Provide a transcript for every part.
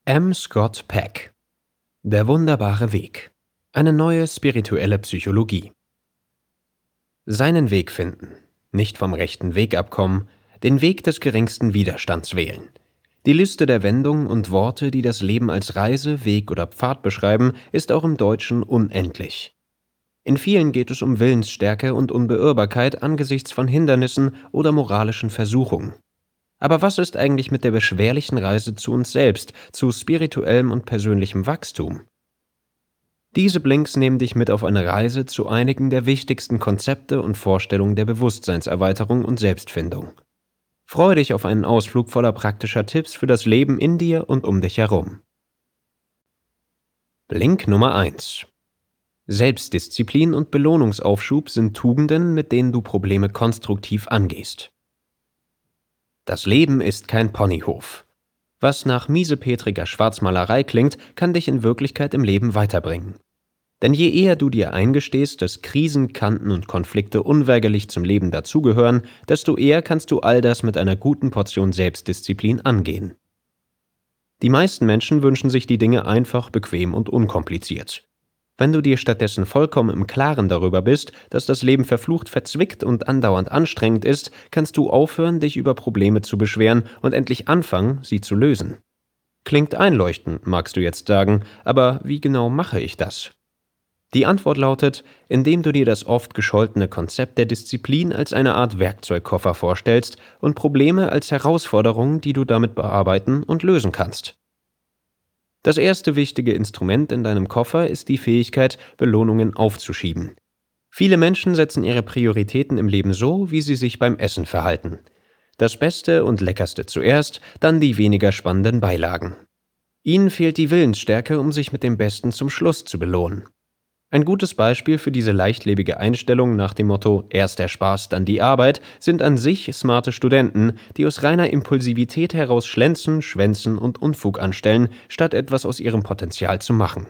M. Scott Peck: Der wunderbare Weg. Eine neue spirituelle Psychologie. Seinen Weg finden, nicht vom rechten Weg abkommen, den Weg des geringsten Widerstands wählen. Die Liste der Wendungen und Worte, die das Leben als Reise, Weg oder Pfad beschreiben, ist auch im Deutschen unendlich. In vielen geht es um Willensstärke und Unbeirrbarkeit angesichts von Hindernissen oder moralischen Versuchungen. Aber was ist eigentlich mit der beschwerlichen Reise zu uns selbst, zu spirituellem und persönlichem Wachstum? Diese Blinks nehmen dich mit auf eine Reise zu einigen der wichtigsten Konzepte und Vorstellungen der Bewusstseinserweiterung und Selbstfindung. Freue dich auf einen Ausflug voller praktischer Tipps für das Leben in dir und um dich herum. Blink Nummer 1: Selbstdisziplin und Belohnungsaufschub sind Tugenden, mit denen du Probleme konstruktiv angehst. Das Leben ist kein Ponyhof. Was nach miesepetriger Schwarzmalerei klingt, kann dich in Wirklichkeit im Leben weiterbringen. Denn je eher du dir eingestehst, dass Krisen, Kanten und Konflikte unweigerlich zum Leben dazugehören, desto eher kannst du all das mit einer guten Portion Selbstdisziplin angehen. Die meisten Menschen wünschen sich die Dinge einfach, bequem und unkompliziert. Wenn du dir stattdessen vollkommen im Klaren darüber bist, dass das Leben verflucht verzwickt und andauernd anstrengend ist, kannst du aufhören, dich über Probleme zu beschweren und endlich anfangen, sie zu lösen. Klingt einleuchtend, magst du jetzt sagen, aber wie genau mache ich das? Die Antwort lautet, indem du dir das oft gescholtene Konzept der Disziplin als eine Art Werkzeugkoffer vorstellst und Probleme als Herausforderungen, die du damit bearbeiten und lösen kannst. Das erste wichtige Instrument in deinem Koffer ist die Fähigkeit, Belohnungen aufzuschieben. Viele Menschen setzen ihre Prioritäten im Leben so, wie sie sich beim Essen verhalten. Das Beste und Leckerste zuerst, dann die weniger spannenden Beilagen. Ihnen fehlt die Willensstärke, um sich mit dem Besten zum Schluss zu belohnen. Ein gutes Beispiel für diese leichtlebige Einstellung nach dem Motto „erst der Spaß, dann die Arbeit“ sind an sich smarte Studenten, die aus reiner Impulsivität heraus schlenzen, schwänzen und Unfug anstellen, statt etwas aus ihrem Potenzial zu machen.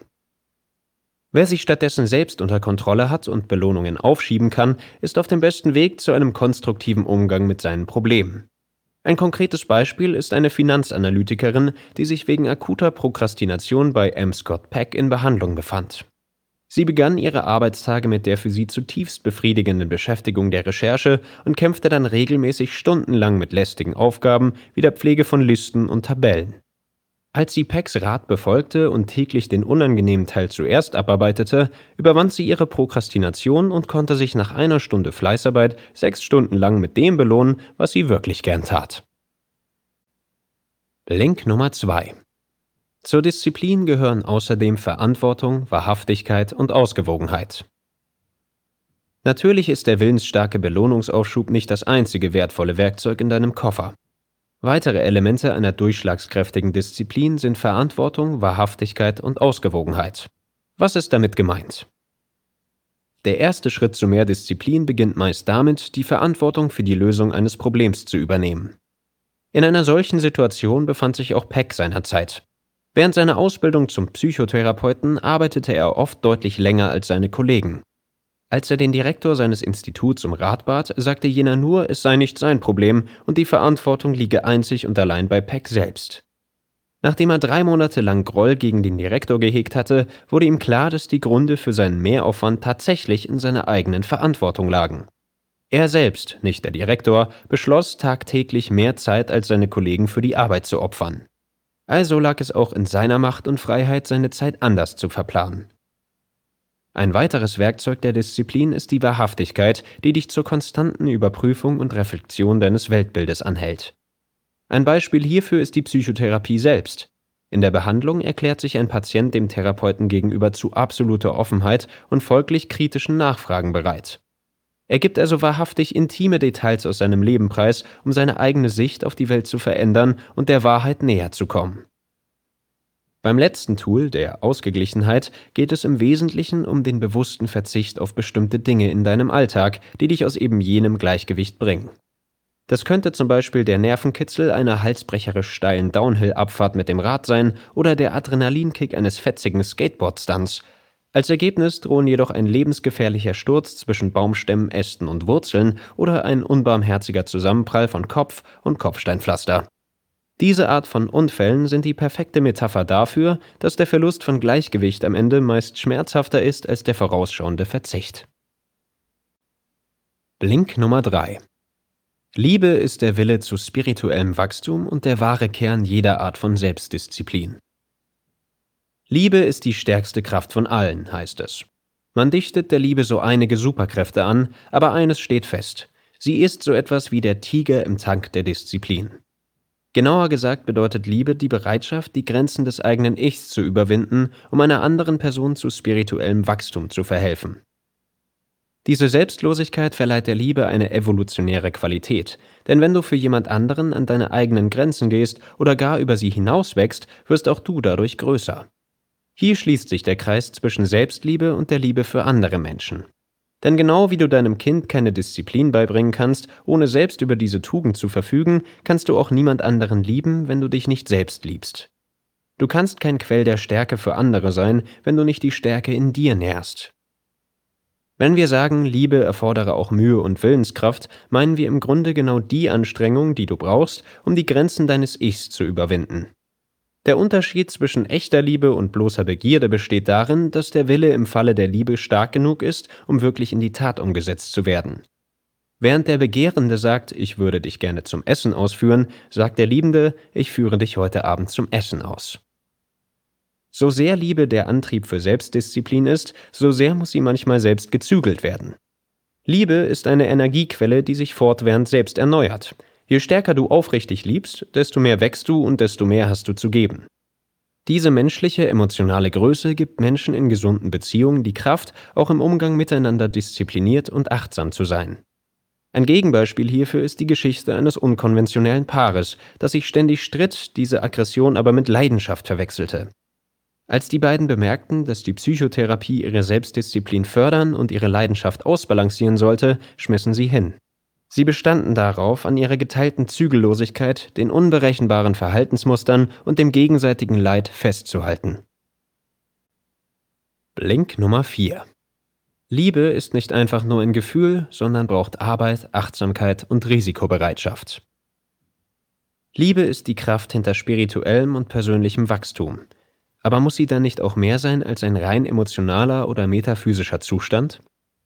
Wer sich stattdessen selbst unter Kontrolle hat und Belohnungen aufschieben kann, ist auf dem besten Weg zu einem konstruktiven Umgang mit seinen Problemen. Ein konkretes Beispiel ist eine Finanzanalytikerin, die sich wegen akuter Prokrastination bei M. Scott Peck in Behandlung befand. Sie begann ihre Arbeitstage mit der für sie zutiefst befriedigenden Beschäftigung der Recherche und kämpfte dann regelmäßig stundenlang mit lästigen Aufgaben wie der Pflege von Listen und Tabellen. Als sie Pecks Rat befolgte und täglich den unangenehmen Teil zuerst abarbeitete, überwand sie ihre Prokrastination und konnte sich nach einer Stunde Fleißarbeit 6 Stunden lang mit dem belohnen, was sie wirklich gern tat. Link Nummer 2: Zur Disziplin gehören außerdem Verantwortung, Wahrhaftigkeit und Ausgewogenheit. Natürlich ist der willensstarke Belohnungsaufschub nicht das einzige wertvolle Werkzeug in deinem Koffer. Weitere Elemente einer durchschlagskräftigen Disziplin sind Verantwortung, Wahrhaftigkeit und Ausgewogenheit. Was ist damit gemeint? Der erste Schritt zu mehr Disziplin beginnt meist damit, die Verantwortung für die Lösung eines Problems zu übernehmen. In einer solchen Situation befand sich auch Peck seinerzeit. Während seiner Ausbildung zum Psychotherapeuten arbeitete er oft deutlich länger als seine Kollegen. Als er den Direktor seines Instituts um Rat bat, sagte jener nur, es sei nicht sein Problem und die Verantwortung liege einzig und allein bei Peck selbst. Nachdem er 3 Monate lang Groll gegen den Direktor gehegt hatte, wurde ihm klar, dass die Gründe für seinen Mehraufwand tatsächlich in seiner eigenen Verantwortung lagen. Er selbst, nicht der Direktor, beschloss, tagtäglich mehr Zeit als seine Kollegen für die Arbeit zu opfern. Also lag es auch in seiner Macht und Freiheit, seine Zeit anders zu verplanen. Ein weiteres Werkzeug der Disziplin ist die Wahrhaftigkeit, die dich zur konstanten Überprüfung und Reflexion deines Weltbildes anhält. Ein Beispiel hierfür ist die Psychotherapie selbst. In der Behandlung erklärt sich ein Patient dem Therapeuten gegenüber zu absoluter Offenheit und folglich kritischen Nachfragen bereit. Er gibt also wahrhaftig intime Details aus seinem Leben preis, um seine eigene Sicht auf die Welt zu verändern und der Wahrheit näher zu kommen. Beim letzten Tool, der Ausgeglichenheit, geht es im Wesentlichen um den bewussten Verzicht auf bestimmte Dinge in deinem Alltag, die dich aus eben jenem Gleichgewicht bringen. Das könnte zum Beispiel der Nervenkitzel einer halsbrecherisch steilen Downhill-Abfahrt mit dem Rad sein oder der Adrenalinkick eines fetzigen Skateboard-Stunts. Als Ergebnis drohen jedoch ein lebensgefährlicher Sturz zwischen Baumstämmen, Ästen und Wurzeln oder ein unbarmherziger Zusammenprall von Kopf und Kopfsteinpflaster. Diese Art von Unfällen sind die perfekte Metapher dafür, dass der Verlust von Gleichgewicht am Ende meist schmerzhafter ist als der vorausschauende Verzicht. Blink Nummer 3. Liebe ist der Wille zu spirituellem Wachstum und der wahre Kern jeder Art von Selbstdisziplin. Liebe ist die stärkste Kraft von allen, heißt es. Man dichtet der Liebe so einige Superkräfte an, aber eines steht fest: Sie ist so etwas wie der Tiger im Tank der Disziplin. Genauer gesagt bedeutet Liebe die Bereitschaft, die Grenzen des eigenen Ichs zu überwinden, um einer anderen Person zu spirituellem Wachstum zu verhelfen. Diese Selbstlosigkeit verleiht der Liebe eine evolutionäre Qualität, denn wenn du für jemand anderen an deine eigenen Grenzen gehst oder gar über sie hinauswächst, wirst auch du dadurch größer. Hier schließt sich der Kreis zwischen Selbstliebe und der Liebe für andere Menschen. Denn genau wie du deinem Kind keine Disziplin beibringen kannst, ohne selbst über diese Tugend zu verfügen, kannst du auch niemand anderen lieben, wenn du dich nicht selbst liebst. Du kannst kein Quell der Stärke für andere sein, wenn du nicht die Stärke in dir nährst. Wenn wir sagen, Liebe erfordere auch Mühe und Willenskraft, meinen wir im Grunde genau die Anstrengung, die du brauchst, um die Grenzen deines Ichs zu überwinden. Der Unterschied zwischen echter Liebe und bloßer Begierde besteht darin, dass der Wille im Falle der Liebe stark genug ist, um wirklich in die Tat umgesetzt zu werden. Während der Begehrende sagt, ich würde dich gerne zum Essen ausführen, sagt der Liebende, ich führe dich heute Abend zum Essen aus. So sehr Liebe der Antrieb für Selbstdisziplin ist, so sehr muss sie manchmal selbst gezügelt werden. Liebe ist eine Energiequelle, die sich fortwährend selbst erneuert. Je stärker du aufrichtig liebst, desto mehr wächst du und desto mehr hast du zu geben. Diese menschliche, emotionale Größe gibt Menschen in gesunden Beziehungen die Kraft, auch im Umgang miteinander diszipliniert und achtsam zu sein. Ein Gegenbeispiel hierfür ist die Geschichte eines unkonventionellen Paares, das sich ständig stritt, diese Aggression aber mit Leidenschaft verwechselte. Als die beiden bemerkten, dass die Psychotherapie ihre Selbstdisziplin fördern und ihre Leidenschaft ausbalancieren sollte, schmissen sie hin. Sie bestanden darauf, an ihrer geteilten Zügellosigkeit, den unberechenbaren Verhaltensmustern und dem gegenseitigen Leid festzuhalten. Blink Nummer 4. Liebe ist nicht einfach nur ein Gefühl, sondern braucht Arbeit, Achtsamkeit und Risikobereitschaft. Liebe ist die Kraft hinter spirituellem und persönlichem Wachstum. Aber muss sie dann nicht auch mehr sein als ein rein emotionaler oder metaphysischer Zustand?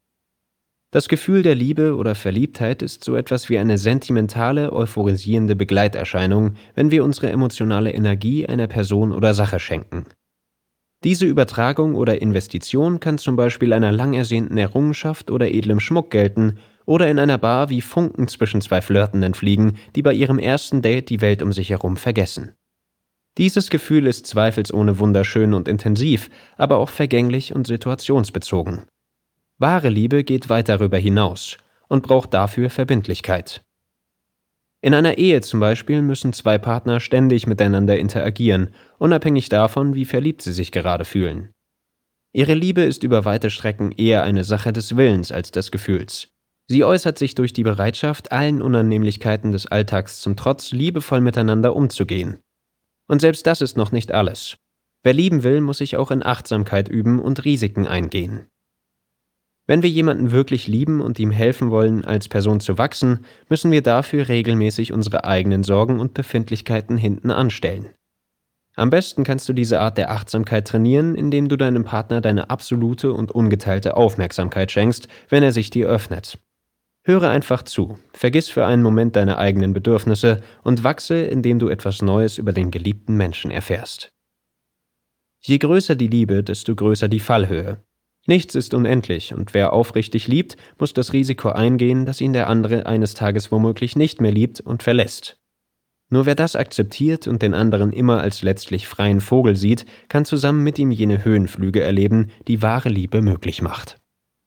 Das Gefühl der Liebe oder Verliebtheit ist so etwas wie eine sentimentale, euphorisierende Begleiterscheinung, wenn wir unsere emotionale Energie einer Person oder Sache schenken. Diese Übertragung oder Investition kann zum Beispiel einer lang ersehnten Errungenschaft oder edlem Schmuck gelten oder in einer Bar wie Funken zwischen zwei Flirtenden fliegen, die bei ihrem ersten Date die Welt um sich herum vergessen. Dieses Gefühl ist zweifelsohne wunderschön und intensiv, aber auch vergänglich und situationsbezogen. Wahre Liebe geht weit darüber hinaus und braucht dafür Verbindlichkeit. In einer Ehe zum Beispiel müssen zwei Partner ständig miteinander interagieren, unabhängig davon, wie verliebt sie sich gerade fühlen. Ihre Liebe ist über weite Strecken eher eine Sache des Willens als des Gefühls. Sie äußert sich durch die Bereitschaft, allen Unannehmlichkeiten des Alltags zum Trotz liebevoll miteinander umzugehen. Und selbst das ist noch nicht alles. Wer lieben will, muss sich auch in Achtsamkeit üben und Risiken eingehen. Wenn wir jemanden wirklich lieben und ihm helfen wollen, als Person zu wachsen, müssen wir dafür regelmäßig unsere eigenen Sorgen und Befindlichkeiten hinten anstellen. Am besten kannst du diese Art der Achtsamkeit trainieren, indem du deinem Partner deine absolute und ungeteilte Aufmerksamkeit schenkst, wenn er sich dir öffnet. Höre einfach zu, vergiss für einen Moment deine eigenen Bedürfnisse und wachse, indem du etwas Neues über den geliebten Menschen erfährst. Je größer die Liebe, desto größer die Fallhöhe. Nichts ist unendlich und wer aufrichtig liebt, muss das Risiko eingehen, dass ihn der andere eines Tages womöglich nicht mehr liebt und verlässt. Nur wer das akzeptiert und den anderen immer als letztlich freien Vogel sieht, kann zusammen mit ihm jene Höhenflüge erleben, die wahre Liebe möglich macht.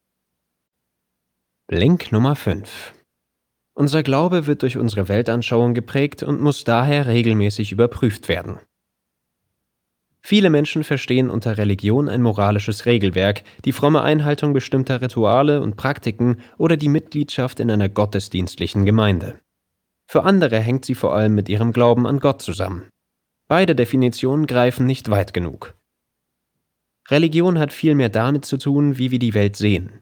Blink Nummer 5. Unser Glaube wird durch unsere Weltanschauung geprägt und muss daher regelmäßig überprüft werden. Viele Menschen verstehen unter Religion ein moralisches Regelwerk, die fromme Einhaltung bestimmter Rituale und Praktiken oder die Mitgliedschaft in einer gottesdienstlichen Gemeinde. Für andere hängt sie vor allem mit ihrem Glauben an Gott zusammen. Beide Definitionen greifen nicht weit genug. Religion hat viel mehr damit zu tun, wie wir die Welt sehen.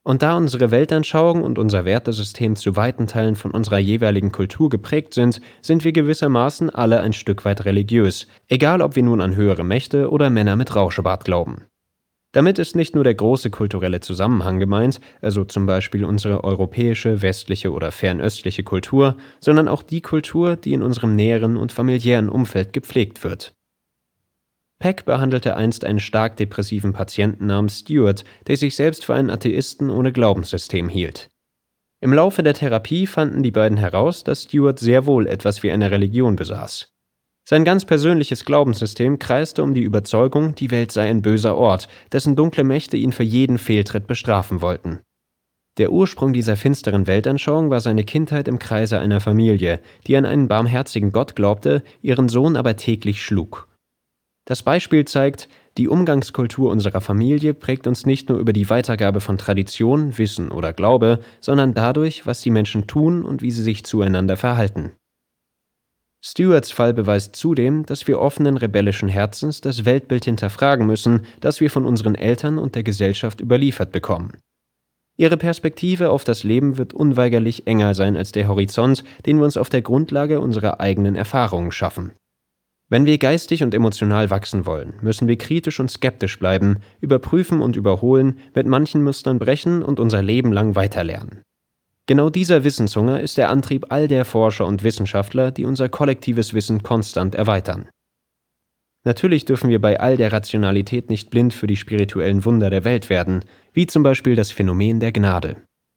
Und da unsere Weltanschauung und unser Wertesystem zu weiten Teilen von unserer jeweiligen Kultur geprägt sind, sind wir gewissermaßen alle ein Stück weit religiös, egal ob wir nun an höhere Mächte oder Männer mit Rauschebart glauben. Damit ist nicht nur der große kulturelle Zusammenhang gemeint, also zum Beispiel unsere europäische, westliche oder fernöstliche Kultur, sondern auch die Kultur, die in unserem näheren und familiären Umfeld gepflegt wird. Peck behandelte einst einen stark depressiven Patienten namens Stuart, der sich selbst für einen Atheisten ohne Glaubenssystem hielt. Im Laufe der Therapie fanden die beiden heraus, dass Stuart sehr wohl etwas wie eine Religion besaß. Sein ganz persönliches Glaubenssystem kreiste um die Überzeugung, die Welt sei ein böser Ort, dessen dunkle Mächte ihn für jeden Fehltritt bestrafen wollten. Der Ursprung dieser finsteren Weltanschauung war seine Kindheit im Kreise einer Familie, die an einen barmherzigen Gott glaubte, ihren Sohn aber täglich schlug. Das Beispiel zeigt, die Umgangskultur unserer Familie prägt uns nicht nur über die Weitergabe von Tradition, Wissen oder Glaube, sondern dadurch, was die Menschen tun und wie sie sich zueinander verhalten. Stuarts Fall beweist zudem, dass wir offenen, rebellischen Herzens das Weltbild hinterfragen müssen, das wir von unseren Eltern und der Gesellschaft überliefert bekommen. Ihre Perspektive auf das Leben wird unweigerlich enger sein als der Horizont, den wir uns auf der Grundlage unserer eigenen Erfahrungen schaffen. Wenn wir geistig und emotional wachsen wollen, müssen wir kritisch und skeptisch bleiben, überprüfen und überholen, mit manchen Mustern brechen und unser Leben lang weiterlernen. Genau dieser Wissenshunger ist der Antrieb all der Forscher und Wissenschaftler, die unser kollektives Wissen konstant erweitern. Natürlich dürfen wir bei all der Rationalität nicht blind für die spirituellen Wunder der Welt werden, wie zum Beispiel das Phänomen der Gnade.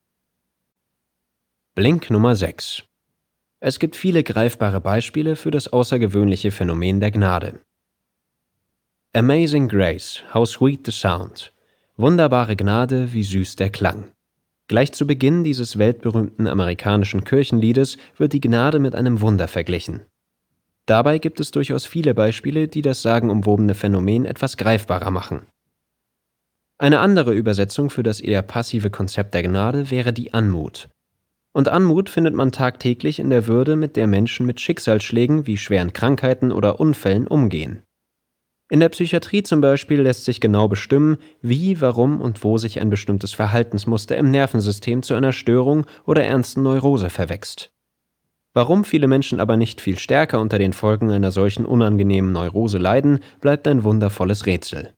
Blink Nummer 6. Es gibt viele greifbare Beispiele für das außergewöhnliche Phänomen der Gnade. Amazing Grace, how sweet the sound. Wunderbare Gnade, wie süß der Klang. Gleich zu Beginn dieses weltberühmten amerikanischen Kirchenliedes wird die Gnade mit einem Wunder verglichen. Dabei gibt es durchaus viele Beispiele, die das sagenumwobene Phänomen etwas greifbarer machen. Eine andere Übersetzung für das eher passive Konzept der Gnade wäre die Anmut. Und Anmut findet man tagtäglich in der Würde, mit der Menschen mit Schicksalsschlägen wie schweren Krankheiten oder Unfällen umgehen. In der Psychiatrie zum Beispiel lässt sich genau bestimmen, wie, warum und wo sich ein bestimmtes Verhaltensmuster im Nervensystem zu einer Störung oder ernsten Neurose verwächst. Warum viele Menschen aber nicht viel stärker unter den Folgen einer solchen unangenehmen Neurose leiden, bleibt ein wundervolles Rätsel.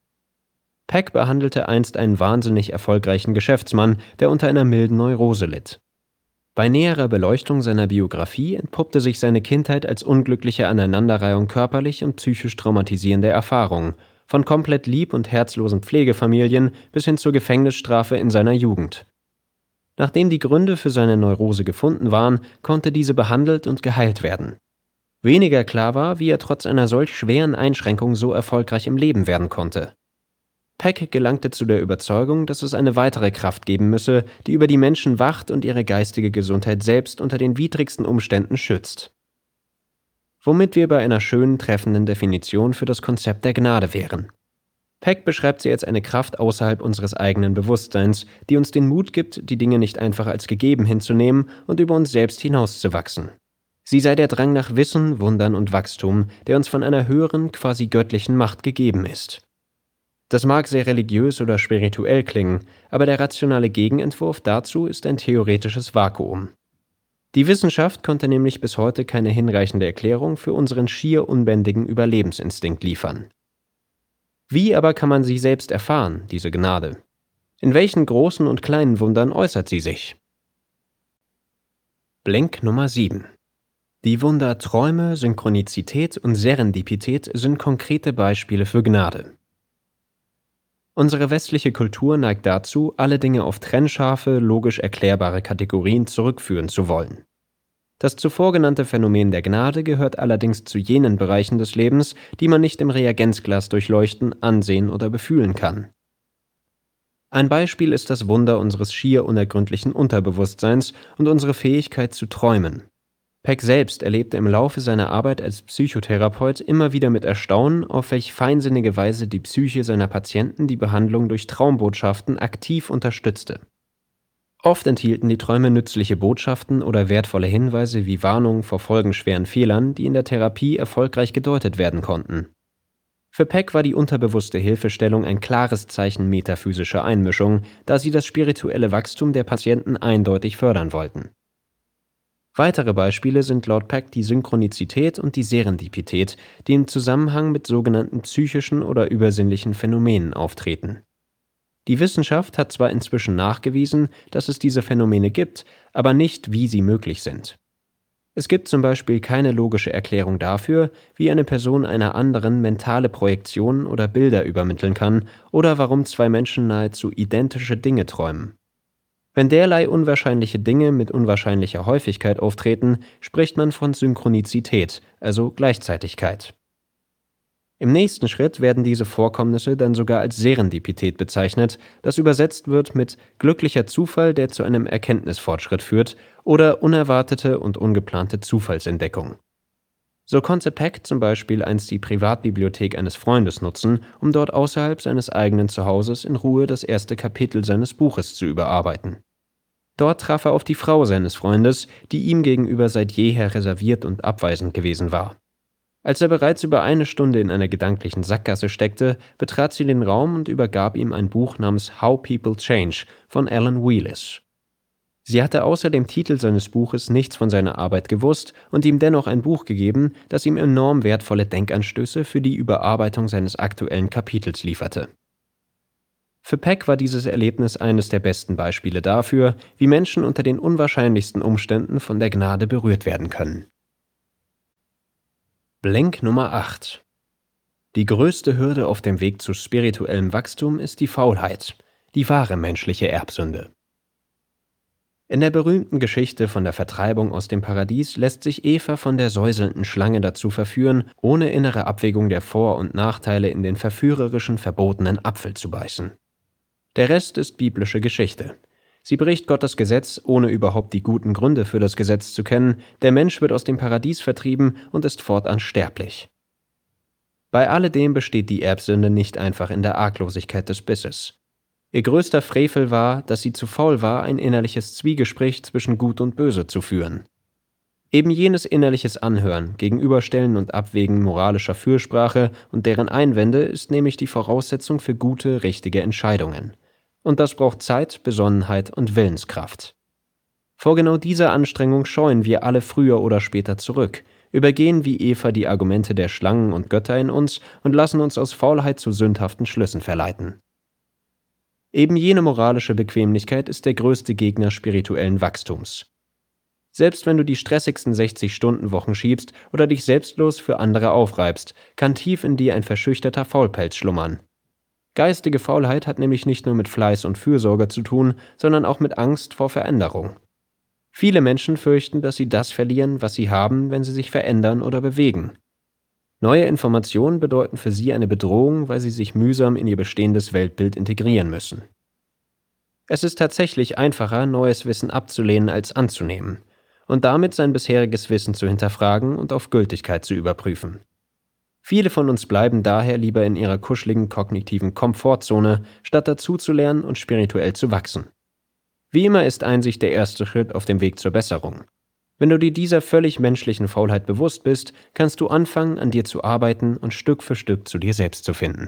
Peck behandelte einst einen wahnsinnig erfolgreichen Geschäftsmann, der unter einer milden Neurose litt. Bei näherer Beleuchtung seiner Biografie entpuppte sich seine Kindheit als unglückliche Aneinanderreihung körperlich und psychisch traumatisierender Erfahrungen, von komplett lieb- und herzlosen Pflegefamilien bis hin zur Gefängnisstrafe in seiner Jugend. Nachdem die Gründe für seine Neurose gefunden waren, konnte diese behandelt und geheilt werden. Weniger klar war, wie er trotz einer solch schweren Einschränkung so erfolgreich im Leben werden konnte. Peck gelangte zu der Überzeugung, dass es eine weitere Kraft geben müsse, die über die Menschen wacht und ihre geistige Gesundheit selbst unter den widrigsten Umständen schützt. Womit wir bei einer schönen, treffenden Definition für das Konzept der Gnade wären. Peck beschreibt sie als eine Kraft außerhalb unseres eigenen Bewusstseins, die uns den Mut gibt, die Dinge nicht einfach als gegeben hinzunehmen und über uns selbst hinauszuwachsen. Sie sei der Drang nach Wissen, Wundern und Wachstum, der uns von einer höheren, quasi göttlichen Macht gegeben ist. Das mag sehr religiös oder spirituell klingen, aber der rationale Gegenentwurf dazu ist ein theoretisches Vakuum. Die Wissenschaft konnte nämlich bis heute keine hinreichende Erklärung für unseren schier unbändigen Überlebensinstinkt liefern. Wie aber kann man sie selbst erfahren, diese Gnade? In welchen großen und kleinen Wundern äußert sie sich? Blink Nummer 7. Die Wunder Träume, Synchronizität und Serendipität sind konkrete Beispiele für Gnade. Unsere westliche Kultur neigt dazu, alle Dinge auf trennscharfe, logisch erklärbare Kategorien zurückführen zu wollen. Das zuvor genannte Phänomen der Gnade gehört allerdings zu jenen Bereichen des Lebens, die man nicht im Reagenzglas durchleuchten, ansehen oder befühlen kann. Ein Beispiel ist das Wunder unseres schier unergründlichen Unterbewusstseins und unsere Fähigkeit zu träumen. Peck selbst erlebte im Laufe seiner Arbeit als Psychotherapeut immer wieder mit Erstaunen, auf welch feinsinnige Weise die Psyche seiner Patienten die Behandlung durch Traumbotschaften aktiv unterstützte. Oft enthielten die Träume nützliche Botschaften oder wertvolle Hinweise wie Warnungen vor folgenschweren Fehlern, die in der Therapie erfolgreich gedeutet werden konnten. Für Peck war die unterbewusste Hilfestellung ein klares Zeichen metaphysischer Einmischung, da sie das spirituelle Wachstum der Patienten eindeutig fördern wollten. Weitere Beispiele sind laut Peck die Synchronizität und die Serendipität, die im Zusammenhang mit sogenannten psychischen oder übersinnlichen Phänomenen auftreten. Die Wissenschaft hat zwar inzwischen nachgewiesen, dass es diese Phänomene gibt, aber nicht, wie sie möglich sind. Es gibt zum Beispiel keine logische Erklärung dafür, wie eine Person einer anderen mentale Projektionen oder Bilder übermitteln kann oder warum zwei Menschen nahezu identische Dinge träumen. Wenn derlei unwahrscheinliche Dinge mit unwahrscheinlicher Häufigkeit auftreten, spricht man von Synchronizität, also Gleichzeitigkeit. Im nächsten Schritt werden diese Vorkommnisse dann sogar als Serendipität bezeichnet, das übersetzt wird mit glücklicher Zufall, der zu einem Erkenntnisfortschritt führt, oder unerwartete und ungeplante Zufallsentdeckung. So konnte Peck zum Beispiel einst die Privatbibliothek eines Freundes nutzen, um dort außerhalb seines eigenen Zuhauses in Ruhe das erste Kapitel seines Buches zu überarbeiten. Dort traf er auf die Frau seines Freundes, die ihm gegenüber seit jeher reserviert und abweisend gewesen war. Als er bereits über eine Stunde in einer gedanklichen Sackgasse steckte, betrat sie den Raum und übergab ihm ein Buch namens How People Change von Alan Wheelis. Sie hatte außer dem Titel seines Buches nichts von seiner Arbeit gewusst und ihm dennoch ein Buch gegeben, das ihm enorm wertvolle Denkanstöße für die Überarbeitung seines aktuellen Kapitels lieferte. Für Peck war dieses Erlebnis eines der besten Beispiele dafür, wie Menschen unter den unwahrscheinlichsten Umständen von der Gnade berührt werden können. Blink Nummer 8. Die größte Hürde auf dem Weg zu spirituellem Wachstum ist die Faulheit, die wahre menschliche Erbsünde. In der berühmten Geschichte von der Vertreibung aus dem Paradies lässt sich Eva von der säuselnden Schlange dazu verführen, ohne innere Abwägung der Vor- und Nachteile in den verführerischen, verbotenen Apfel zu beißen. Der Rest ist biblische Geschichte. Sie bricht Gottes Gesetz, ohne überhaupt die guten Gründe für das Gesetz zu kennen. Der Mensch wird aus dem Paradies vertrieben und ist fortan sterblich. Bei alledem besteht die Erbsünde nicht einfach in der Arglosigkeit des Bisses. Ihr größter Frevel war, dass sie zu faul war, ein innerliches Zwiegespräch zwischen Gut und Böse zu führen. Eben jenes innerliches Anhören, Gegenüberstellen und Abwägen moralischer Fürsprache und deren Einwände ist nämlich die Voraussetzung für gute, richtige Entscheidungen. Und das braucht Zeit, Besonnenheit und Willenskraft. Vor genau dieser Anstrengung scheuen wir alle früher oder später zurück, übergehen wie Eva die Argumente der Schlangen und Götter in uns und lassen uns aus Faulheit zu sündhaften Schlüssen verleiten. Eben jene moralische Bequemlichkeit ist der größte Gegner spirituellen Wachstums. Selbst wenn du die stressigsten 60-Stunden-Wochen schiebst oder dich selbstlos für andere aufreibst, kann tief in dir ein verschüchterter Faulpelz schlummern. Geistige Faulheit hat nämlich nicht nur mit Fleiß und Fürsorge zu tun, sondern auch mit Angst vor Veränderung. Viele Menschen fürchten, dass sie das verlieren, was sie haben, wenn sie sich verändern oder bewegen. Neue Informationen bedeuten für sie eine Bedrohung, weil sie sich mühsam in ihr bestehendes Weltbild integrieren müssen. Es ist tatsächlich einfacher, neues Wissen abzulehnen als anzunehmen und damit sein bisheriges Wissen zu hinterfragen und auf Gültigkeit zu überprüfen. Viele von uns bleiben daher lieber in ihrer kuscheligen kognitiven Komfortzone, statt dazuzulernen und spirituell zu wachsen. Wie immer ist Einsicht der erste Schritt auf dem Weg zur Besserung. Wenn du dir dieser völlig menschlichen Faulheit bewusst bist, kannst du anfangen, an dir zu arbeiten und Stück für Stück zu dir selbst zu finden.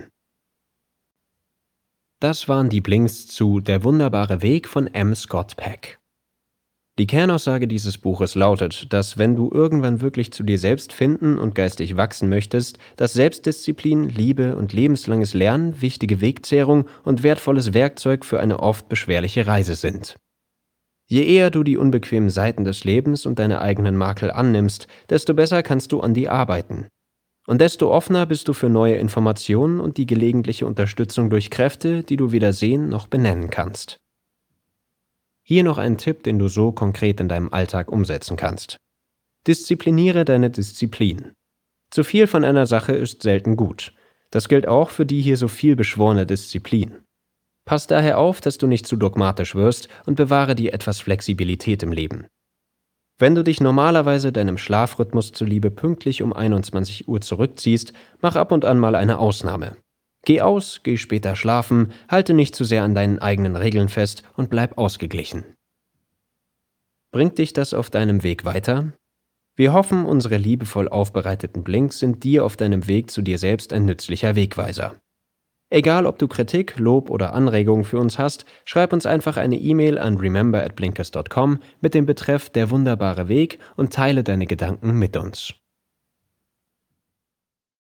Das waren die Blinks zu Der wunderbare Weg von M. Scott Peck. Die Kernaussage dieses Buches lautet, dass wenn du irgendwann wirklich zu dir selbst finden und geistig wachsen möchtest, dass Selbstdisziplin, Liebe und lebenslanges Lernen wichtige Wegzehrung und wertvolles Werkzeug für eine oft beschwerliche Reise sind. Je eher du die unbequemen Seiten des Lebens und deine eigenen Makel annimmst, desto besser kannst du an dir arbeiten. Und desto offener bist du für neue Informationen und die gelegentliche Unterstützung durch Kräfte, die du weder sehen noch benennen kannst. Hier noch ein Tipp, den du so konkret in deinem Alltag umsetzen kannst. Diszipliniere deine Disziplin. Zu viel von einer Sache ist selten gut. Das gilt auch für die hier so viel beschworene Disziplin. Pass daher auf, dass du nicht zu dogmatisch wirst und bewahre dir etwas Flexibilität im Leben. Wenn du dich normalerweise deinem Schlafrhythmus zuliebe pünktlich um 21 Uhr zurückziehst, mach ab und an mal eine Ausnahme. Geh aus, geh später schlafen, halte nicht zu sehr an deinen eigenen Regeln fest und bleib ausgeglichen. Bringt dich das auf deinem Weg weiter? Wir hoffen, unsere liebevoll aufbereiteten Blinks sind dir auf deinem Weg zu dir selbst ein nützlicher Wegweiser. Egal, ob du Kritik, Lob oder Anregungen für uns hast, schreib uns einfach eine E-Mail an remember@blinkist.com mit dem Betreff „Der wunderbare Weg“ und teile deine Gedanken mit uns.